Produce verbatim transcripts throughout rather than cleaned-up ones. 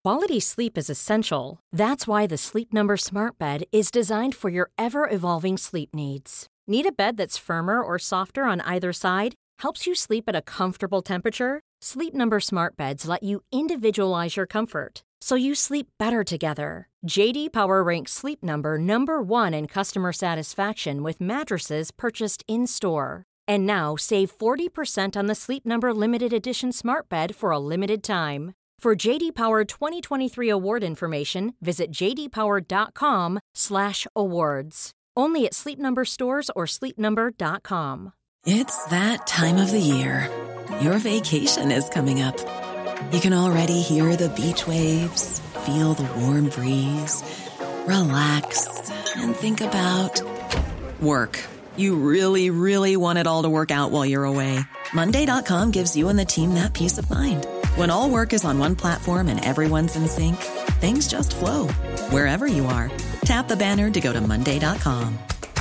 Quality sleep is essential. That's why the Sleep Number Smart Bed is designed for your ever-evolving sleep needs. Need a bed that's firmer or softer on either side? Helps you sleep at a comfortable temperature? Sleep Number Smart Beds let you individualize your comfort, so you sleep better together. J D Power ranks Sleep Number number one in customer satisfaction with mattresses purchased in-store. And now, save forty percent on the Sleep Number Limited Edition Smart Bed for a limited time. For J D Power twenty twenty-three award information, visit j d power dot com slash awards. Only at Sleep Number stores or sleep number dot com. It's that time of the year. Your vacation is coming up. You can already hear the beach waves, feel the warm breeze, relax, and think about work. You really, really want it all to work out while you're away. Monday dot com gives you and the team that peace of mind. When all work is on one platform and everyone's in sync, things just flow. Wherever you are, tap the banner to go to monday dot com.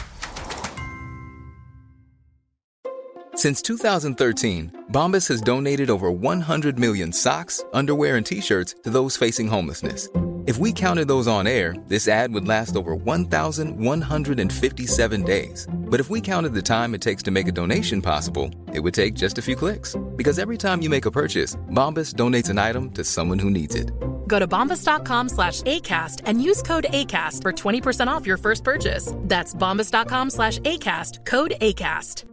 Since two thousand thirteen, Bombas has donated over one hundred million socks, underwear, and T-shirts to those facing homelessness. If we counted those on air, this ad would last over one thousand one hundred fifty-seven days. But if we counted the time it takes to make a donation possible, it would take just a few clicks. Because every time you make a purchase, Bombas donates an item to someone who needs it. Go to bombas.com slash ACAST and use code ACAST for twenty percent off your first purchase. That's bombas.com slash ACAST, code ACAST.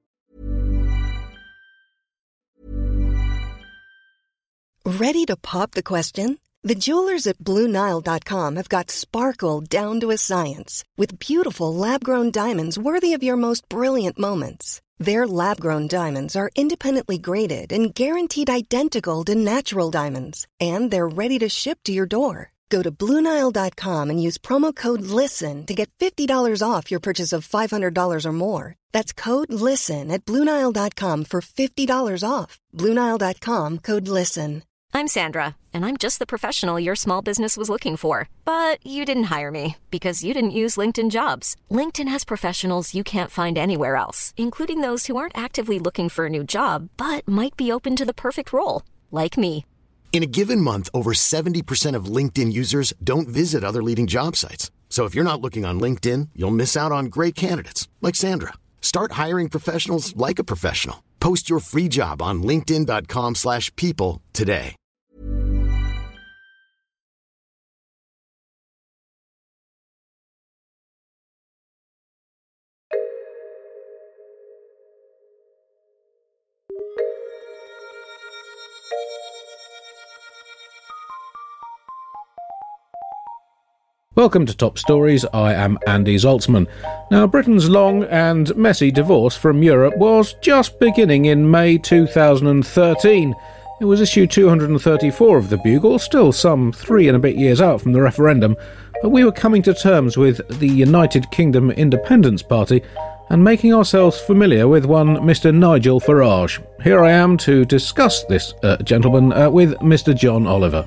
Ready to pop the question? The jewelers at Blue Nile dot com have got sparkle down to a science with beautiful lab-grown diamonds worthy of your most brilliant moments. Their lab-grown diamonds are independently graded and guaranteed identical to natural diamonds, and they're ready to ship to your door. Go to Blue Nile dot com and use promo code LISTEN to get fifty dollars off your purchase of five hundred dollars or more. That's code LISTEN at Blue Nile dot com for fifty dollars off. Blue Nile dot com, code LISTEN. I'm Sandra, and I'm just the professional your small business was looking for. But you didn't hire me because you didn't use LinkedIn Jobs. LinkedIn has professionals you can't find anywhere else, including those who aren't actively looking for a new job, but might be open to the perfect role, like me. In a given month, over seventy percent of LinkedIn users don't visit other leading job sites. So if you're not looking on LinkedIn, you'll miss out on great candidates, like Sandra. Start hiring professionals like a professional. Post your free job on linkedin dot com slash people today. Welcome to Top Stories, I am Andy Zaltzman. Now, Britain's long and messy divorce from Europe was just beginning in May two thousand thirteen. It was issue two hundred thirty-four of the Bugle, still some three and a bit years out from the referendum, but we were coming to terms with the United Kingdom Independence Party and making ourselves familiar with one Mister Nigel Farage. Here I am to discuss this uh, gentleman uh, with Mister John Oliver.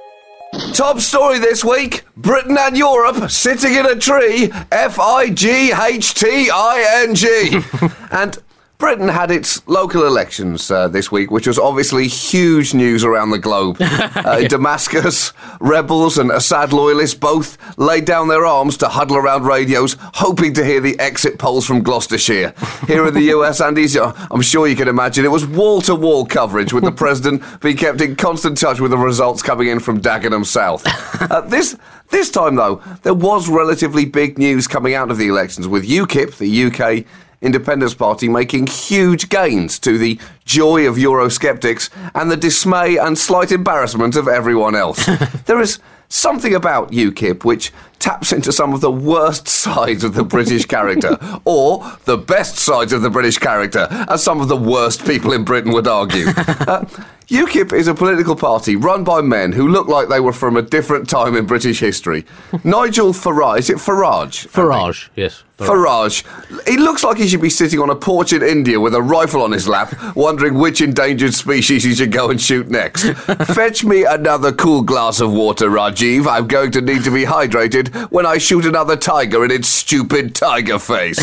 Top story this week, Britain and Europe sitting in a tree, F I G H T I N G. And Britain had its local elections uh, this week, which was obviously huge news around the globe. Uh, in Damascus, rebels and Assad loyalists both laid down their arms to huddle around radios, hoping to hear the exit polls from Gloucestershire. Here in the U S, Andy, I'm sure you can imagine, it was wall-to-wall coverage, with the president being kept in constant touch with the results coming in from Dagenham South. Uh, this... This time, though, there was relatively big news coming out of the elections, with UKIP, the U K Independence Party, making huge gains to the joy of Eurosceptics and the dismay and slight embarrassment of everyone else. There is something about UKIP which taps into some of the worst sides of the British character, or the best sides of the British character, as some of the worst people in Britain would argue. Uh, UKIP is a political party run by men who look like they were from a different time in British history. Nigel Farage, is it Farage? Farage, yes. Farage. He looks like he should be sitting on a porch in India with a rifle on his lap, wondering which endangered species he should go and shoot next. Fetch me another cool glass of water, Rajiv. I'm going to need to be hydrated when I shoot another tiger in its stupid tiger face.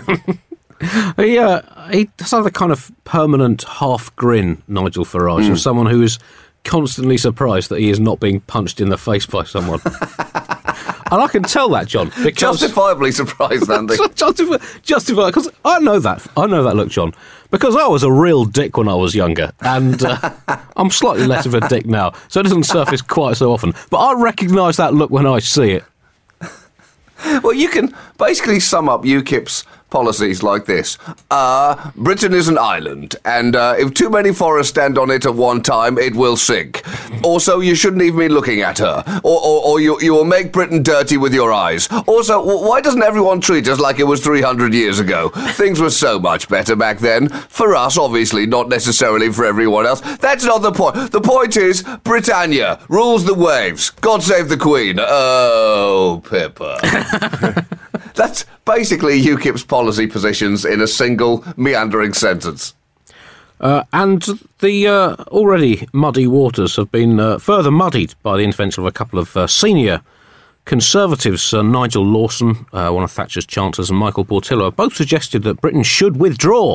He, uh, he does have a kind of permanent half grin, Nigel Farage, mm. of someone who is constantly surprised that he is not being punched in the face by someone. And I can tell that, John, because justifiably surprised, Andy. Justifiably, justify, because I know that. I know that look, John, because I was a real dick when I was younger, and uh, I'm slightly less of a dick now, so it doesn't surface quite so often. But I recognise that look when I see it. Well, you can basically sum up UKIP's policies like this. Uh, Britain is an island, and uh, if too many forests stand on it at one time, it will sink. Also, you shouldn't even be looking at her, or, or, or you, you will make Britain dirty with your eyes. Also, w- why doesn't everyone treat us like it was three hundred years ago? Things were so much better back then. For us, obviously, not necessarily for everyone else. That's not the point. The point is, Britannia rules the waves. God save the Queen. Oh, Pippa. That's basically UKIP's policy positions in a single meandering sentence. Uh, and the uh, already muddy waters have been uh, further muddied by the intervention of a couple of uh, senior Conservatives. uh, Nigel Lawson, uh, one of Thatcher's chancellors, and Michael Portillo both suggested that Britain should withdraw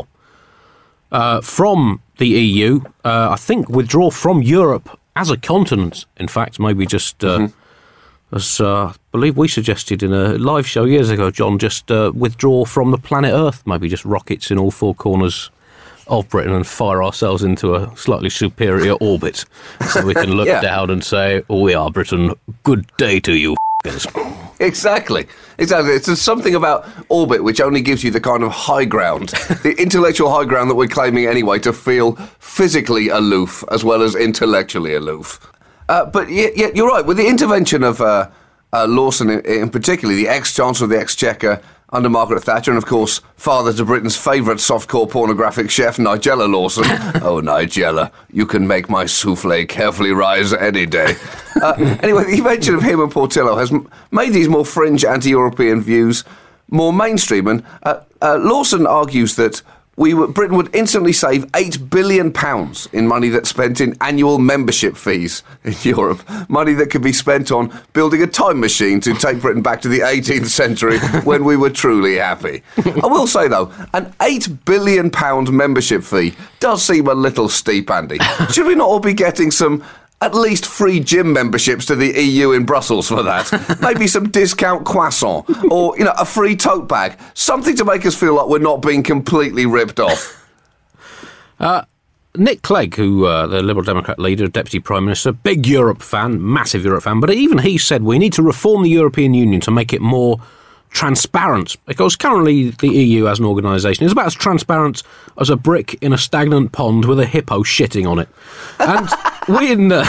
uh, from the E U. Uh, I think withdraw from Europe as a continent, in fact, maybe just... Uh, mm-hmm. As uh, I believe we suggested in a live show years ago, John, just uh, withdraw from the planet Earth, maybe just rockets in all four corners of Britain and fire ourselves into a slightly superior orbit so we can look yeah. down and say, oh, we are Britain, good day to you, f***ers. Exactly. Exactly. It's something about orbit which only gives you the kind of high ground, the intellectual high ground that we're claiming anyway, to feel physically aloof as well as intellectually aloof. Uh, but yeah, yeah, you're right. With the intervention of uh, uh, Lawson, in, in particular, the ex-Chancellor of the Exchequer under Margaret Thatcher, and of course, father to Britain's favourite softcore pornographic chef, Nigella Lawson. Oh, Nigella, you can make my souffle carefully rise any day. Uh, anyway, the invention of him and Portillo has m- made these more fringe anti-European views more mainstream. And uh, uh, Lawson argues that We were, Britain would instantly save eight billion pounds in money that's spent in annual membership fees in Europe. Money that could be spent on building a time machine to take Britain back to the eighteenth century when we were truly happy. I will say, though, an eight billion pounds membership fee does seem a little steep, Andy. Should we not all be getting some... at least free gym memberships to the E U in Brussels for that? Maybe some discount croissant, or, you know, a free tote bag. Something to make us feel like we're not being completely ripped off. Uh, Nick Clegg, who uh, the Liberal Democrat leader, Deputy Prime Minister, big Europe fan, massive Europe fan, but even he said we need to reform the European Union to make it more transparent, because currently the E U as an organisation is about as transparent as a brick in a stagnant pond with a hippo shitting on it. And we in... Uh...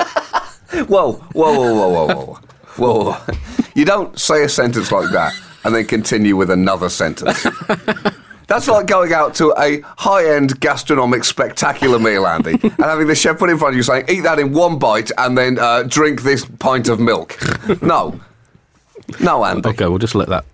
Whoa, whoa, whoa, whoa, whoa, whoa. Whoa. You don't say a sentence like that and then continue with another sentence. That's like going out to a high-end gastronomic spectacular meal, Andy, and having the chef put in front of you saying, eat that in one bite and then uh, drink this pint of milk. No. No, Andy. OK, we'll just let that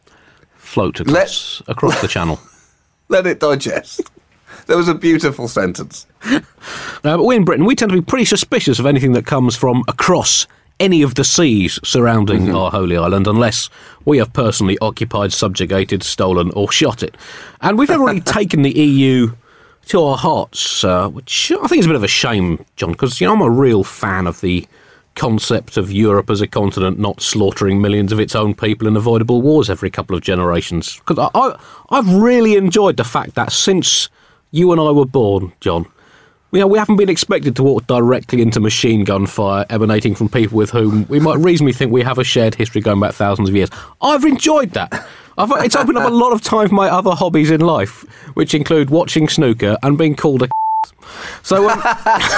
float across, let, across the channel. Let it digest. There was a beautiful sentence. Uh, but we in Britain, we tend to be pretty suspicious of anything that comes from across any of the seas surrounding mm-hmm. our holy island, unless we have personally occupied, subjugated, stolen or shot it. And we've never really taken the E U to our hearts, uh, which I think is a bit of a shame, John, because, you know, I'm a real fan of the concept of Europe as a continent not slaughtering millions of its own people in avoidable wars every couple of generations. Because I, I, I've really enjoyed the fact that since you and I were born, John, you know, we haven't been expected to walk directly into machine gun fire emanating from people with whom we might reasonably think we have a shared history going back thousands of years. I've enjoyed that. I've, it's opened up a lot of time for my other hobbies in life, which include watching snooker and being called a so, um,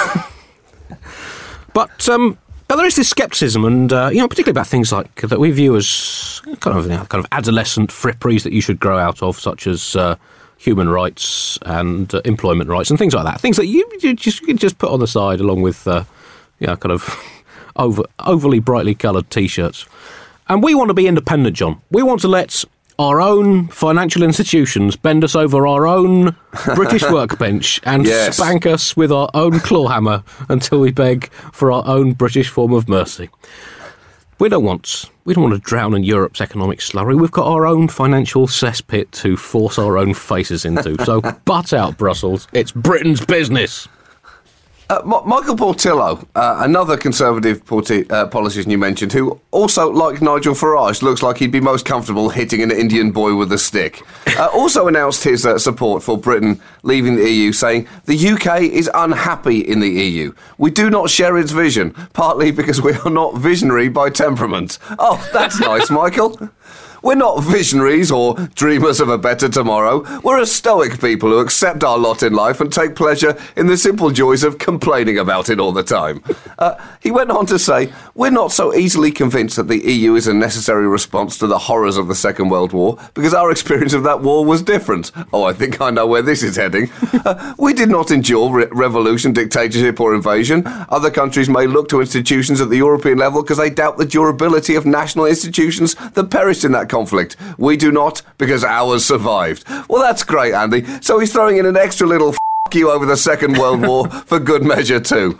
but, um, But there is this scepticism, and uh, you know, particularly about things like that we view as kind of, you know, kind of adolescent fripperies that you should grow out of, such as uh, human rights and uh, employment rights and things like that. Things that you, you just you just put on the side, along with uh, you know, kind of over overly brightly coloured T-shirts. And we want to be independent, John. We want to let our own financial institutions bend us over our own British workbench and yes. spank us with our own claw hammer until we beg for our own British form of mercy. We don't want we don't want to drown in Europe's economic slurry. We've got our own financial cesspit to force our own faces into. So butt out, Brussels. It's Britain's business. Uh, M- Michael Portillo, uh, another Conservative politi- uh, politician you mentioned, who also, like Nigel Farage, looks like he'd be most comfortable hitting an Indian boy with a stick, uh, also announced his uh, support for Britain leaving the E U, saying the U K is unhappy in the E U. We do not share its vision, partly because we are not visionary by temperament. Oh, that's nice, Michael. We're not visionaries or dreamers of a better tomorrow. We're a stoic people who accept our lot in life and take pleasure in the simple joys of complaining about it all the time. Uh, he went on to say, we're not so easily convinced that the E U is a necessary response to the horrors of the Second World War, because our experience of that war was different. Oh, I think I know where this is heading. Uh, we did not endure re- revolution, dictatorship or invasion. Other countries may look to institutions at the European level because they doubt the durability of national institutions that perished in that conflict. We do not, because ours survived. Well, that's great, Andy. So he's throwing in an extra little f*** you over the Second World War for good measure too.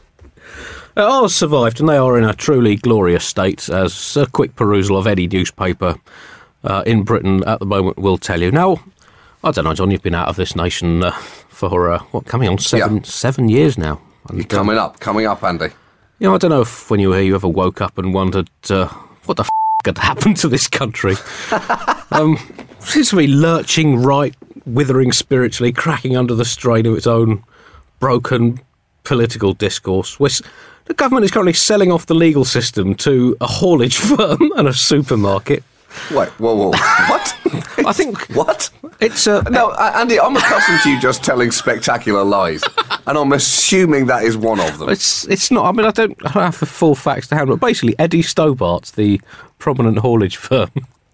Uh, ours survived, and they are in a truly glorious state, as a quick perusal of any newspaper uh, in Britain at the moment will tell you. Now, I don't know, John, you've been out of this nation uh, for, uh, what, coming on seven yeah. seven years now. And, You're coming um, up, coming up, Andy. You know, I don't know if when you were here you ever woke up and wondered, uh, what the f*** had happened to this country? um, seems to be lurching right, withering spiritually, cracking under the strain of its own broken political discourse. We're, the government is currently selling off the legal system to a haulage firm and a supermarket. Wait, whoa, whoa, what? I think... What? It's uh, No, Andy, I'm accustomed to you just telling spectacular lies, and I'm assuming that is one of them. It's it's not, I mean, I don't, I don't have the full facts to hand, but basically Eddie Stobart, the prominent haulage firm,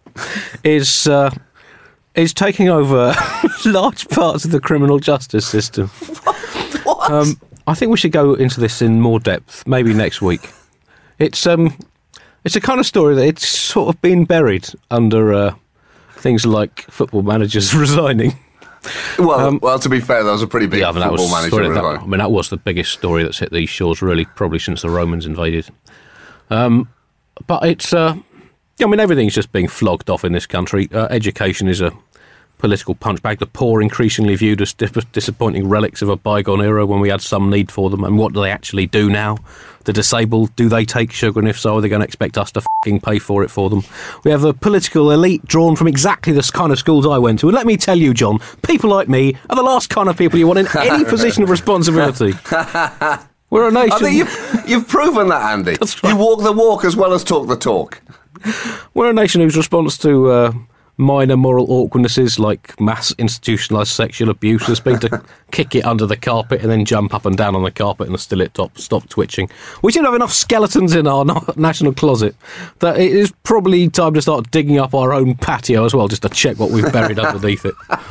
is... Uh, is taking over large parts of the criminal justice system. What? Um, I think we should go into this in more depth, maybe next week. It's um, it's a kind of story that it's sort of been buried under uh, things like football managers resigning. Well, um, well, to be fair, that was a pretty big yeah, I mean, football that was, manager sorry, resign. that, I mean, that was the biggest story that's hit these shores, really, probably since the Romans invaded. Um, but it's... Uh, I mean, everything's just being flogged off in this country. Uh, education is a political punchbag. The poor increasingly viewed as di- disappointing relics of a bygone era when we had some need for them. And what do they actually do now? The disabled, do they take sugar? And if so, are they going to expect us to f***ing pay for it for them? We have a political elite drawn from exactly the kind of schools I went to. And let me tell you, John, people like me are the last kind of people you want in any position of responsibility. We're a nation... I think you've, you've proven that, Andy. That's right. You walk the walk as well as talk the talk. We're a nation whose response to uh, minor moral awkwardnesses like mass institutionalised sexual abuse has been to kick it under the carpet and then jump up and down on the carpet and still it top, stop twitching. We seem to have enough skeletons in our no- national closet that it is probably time to start digging up our own patio as well, just to check what we've buried underneath it.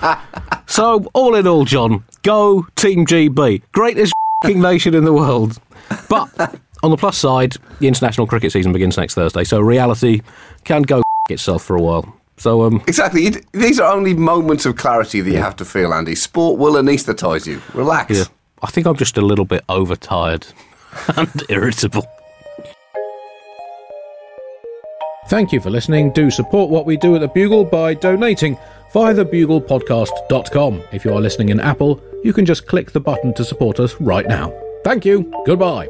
So, all in all, John, go Team G B. Greatest f***ing nation in the world. But... on the plus side, the international cricket season begins next Thursday, so reality can go f*** itself for a while. So um, Exactly. These are only moments of clarity that you have to feel, Andy. Sport will anaesthetise you. Relax. Yeah, I think I'm just a little bit overtired and irritable. Thank you for listening. Do support what we do at The Bugle by donating via the bugle podcast dot com. If you are listening in Apple, you can just click the button to support us right now. Thank you. Goodbye.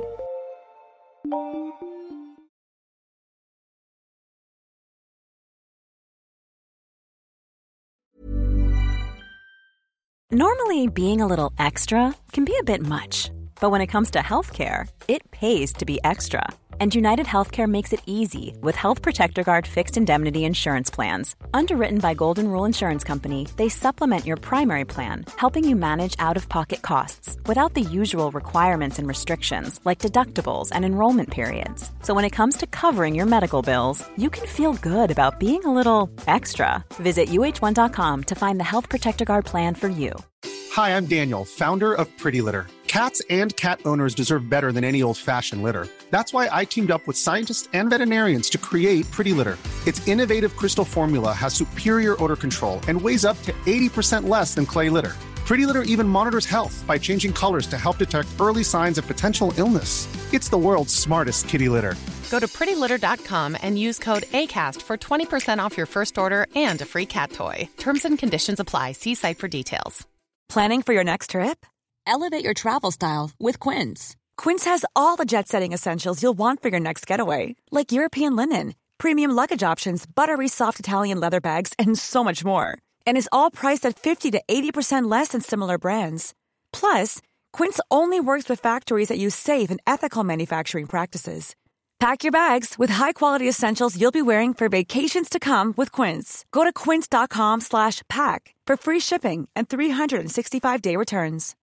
Normally, being a little extra can be a bit much, but when it comes to healthcare, it pays to be extra. And United Healthcare makes it easy with Health Protector Guard fixed indemnity insurance plans. Underwritten by Golden Rule Insurance Company, they supplement your primary plan, helping you manage out-of-pocket costs without the usual requirements and restrictions like deductibles and enrollment periods. So when it comes to covering your medical bills, you can feel good about being a little extra. Visit U H one dot com to find the Health Protector Guard plan for you. Hi, I'm Daniel, founder of Pretty Litter. Cats and cat owners deserve better than any old-fashioned litter. That's why I teamed up with scientists and veterinarians to create Pretty Litter. Its innovative crystal formula has superior odor control and weighs up to eighty percent less than clay litter. Pretty Litter even monitors health by changing colors to help detect early signs of potential illness. It's the world's smartest kitty litter. Go to pretty litter dot com and use code ACAST for twenty percent off your first order and a free cat toy. Terms and conditions apply. See site for details. Planning for your next trip? Elevate your travel style with Quince. Quince has all the jet-setting essentials you'll want for your next getaway, like European linen, premium luggage options, buttery soft Italian leather bags, and so much more. And is all priced at fifty to eighty percent less than similar brands. Plus, Quince only works with factories that use safe and ethical manufacturing practices. Pack your bags with high-quality essentials you'll be wearing for vacations to come with Quince. Go to quince.com slash pack for free shipping and three sixty-five day returns.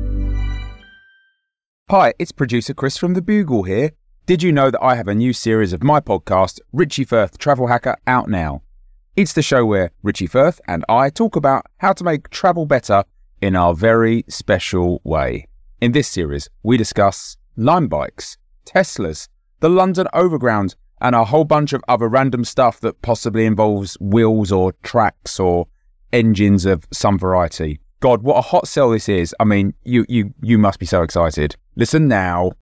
Hi, it's producer Chris from The Bugle here. Did you know that I have a new series of my podcast, Richie Firth Travel Hacker, out now? It's the show where Richie Firth and I talk about how to make travel better in our very special way. In this series, we discuss Lime bikes, Teslas, the London Overground, and a whole bunch of other random stuff that possibly involves wheels or tracks or engines of some variety. God, what a hot sell this is. I mean, you you you must be so excited. Listen now.